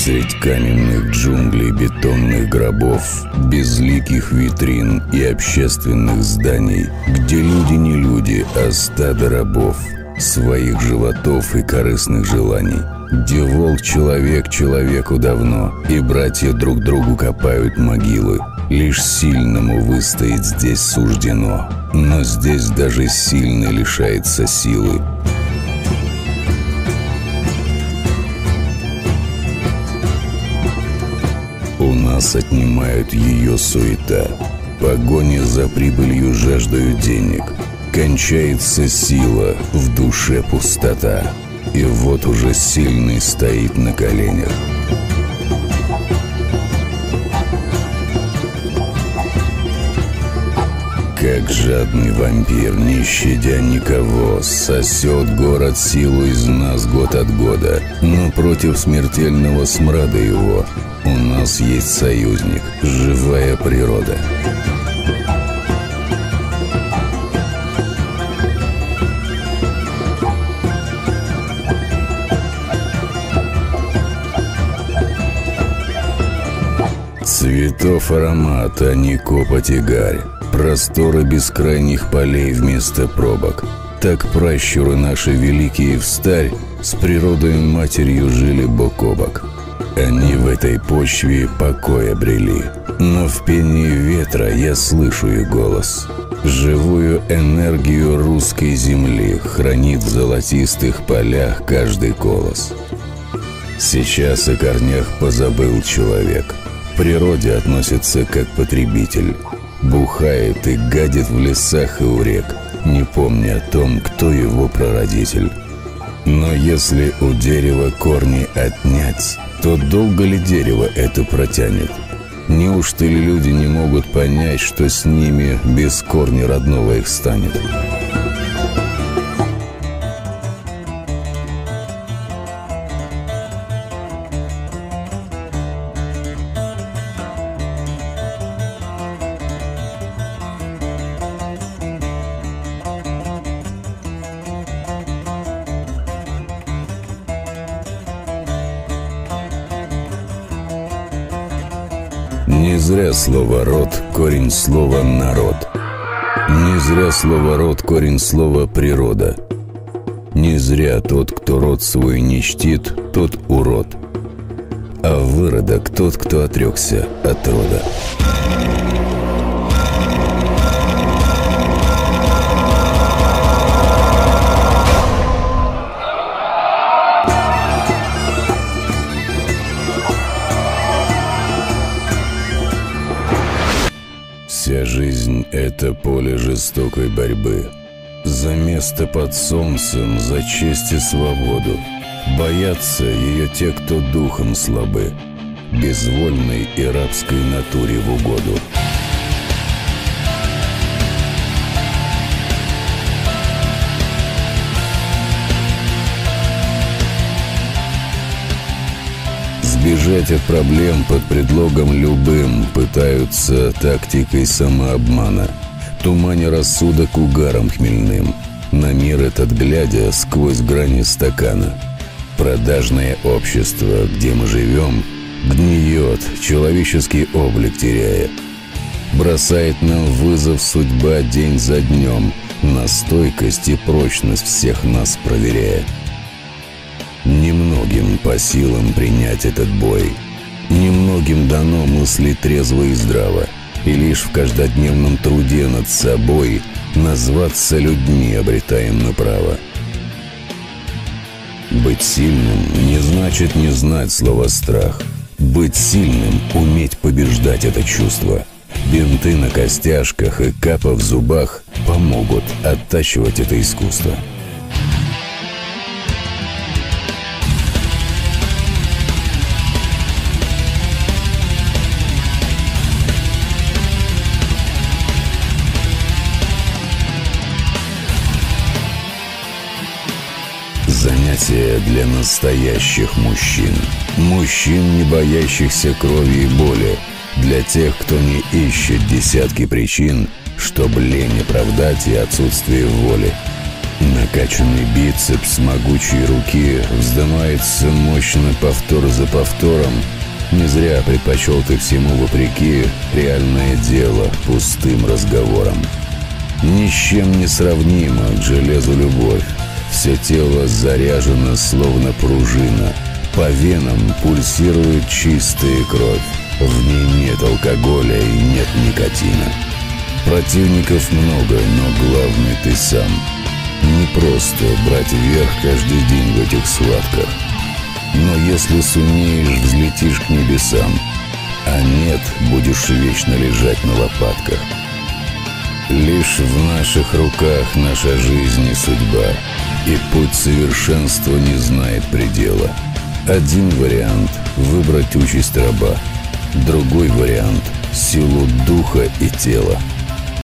Средь каменных джунглей, бетонных гробов, безликих витрин и общественных зданий, где люди не люди, а стадо рабов, своих животов и корыстных желаний, где волк человек человеку давно, и братья друг другу копают могилы. Лишь сильному выстоять здесь суждено, но здесь даже сильный лишается силы. У нас отнимают ее суета, погони за прибылью жаждаю денег. Кончается сила, в душе пустота, и вот уже сильный стоит на коленях. Как жадный вампир, не щадя никого, сосет город силу из нас год от года. Но против смертельного смрада его у нас есть союзник, живая природа. Цветов аромат, а не копоть и гарь. Просторы бескрайних полей вместо пробок. Так пращуры наши великие встарь с природой матерью жили бок о бок. Они в этой почве покой обрели, но в пении ветра я слышу их голос. Живую энергию русской земли хранит в золотистых полях каждый колос. Сейчас о корнях позабыл человек. К природе относится как потребитель. Бухает и гадит в лесах и у рек, не помня о том, кто его прародитель. Но если у дерева корни отнять, то долго ли дерево это протянет? Неужто ли люди не могут понять, что с ними без корня родного их станет? Не зря слово «род» — корень слова «народ». Не зря слово «род» — корень слова «природа». Не зря тот, кто род свой не чтит, тот урод, а выродок тот, кто отрекся от рода. Вся жизнь — это поле жестокой борьбы. За место под солнцем, за честь и свободу. Боятся ее те, кто духом слабы, безвольной и рабской натуре в угоду. Сбежать от проблем под предлогом любым пытаются тактикой самообмана, туманя рассудок угаром хмельным, на мир этот глядя сквозь грани стакана. Продажное общество, где мы живем, гниет, человеческий облик теряя. Бросает нам вызов судьба день за днем, на стойкость и прочность всех нас проверяя. Немногим по силам принять этот бой. Немногим дано мыслить трезво и здраво, и лишь в каждодневном труде над собой назваться людьми обретаем мы право. Быть сильным не значит не знать слова «страх». Быть сильным — уметь побеждать это чувство. Бинты на костяшках и капа в зубах помогут оттачивать это искусство. Занятие для настоящих мужчин. Мужчин, не боящихся крови и боли. Для тех, кто не ищет десятки причин, чтоб лень оправдать и отсутствие воли. Накачанный бицепс могучей руки вздымается мощно повтор за повтором. Не зря предпочел ты всему вопреки реальное дело пустым разговором. Ни с чем не сравнима к железу любовь. Все тело заряжено, словно пружина. По венам пульсирует чистая кровь. В ней нет алкоголя и нет никотина. Противников много, но главный ты сам. Не просто брать верх каждый день в этих схватках. Но если сумеешь, взлетишь к небесам. А нет, будешь вечно лежать на лопатках. Лишь в наших руках наша жизнь и судьба. И путь совершенства не знает предела. Один вариант — выбрать участь раба. Другой вариант — силу духа и тела.